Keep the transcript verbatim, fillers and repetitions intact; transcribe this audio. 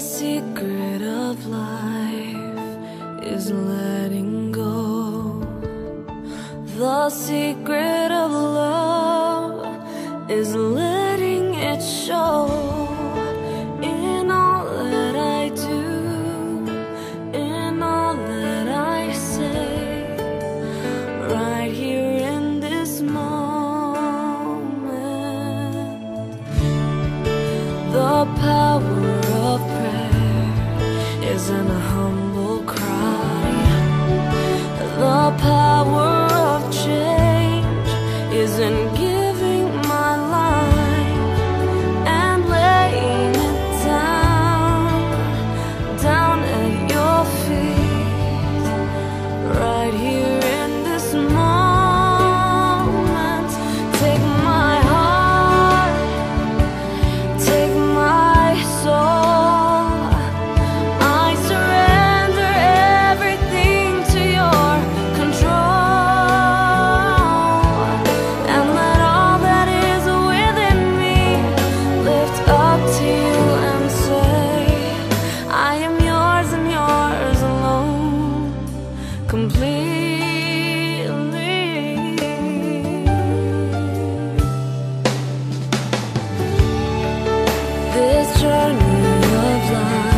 secret of life is letting go. The secret of love is letting it show in all that I do, in all that I say, right here in this moment. The power of prayer is in a humble cry. The power of change is in giving my life and laying it down, down at your feet, right here in this moment. Take my heart, take my soul. I surrender everything to your control, and let all that is within me lift up to you and say, I am yours and yours alone, completely. This journey of life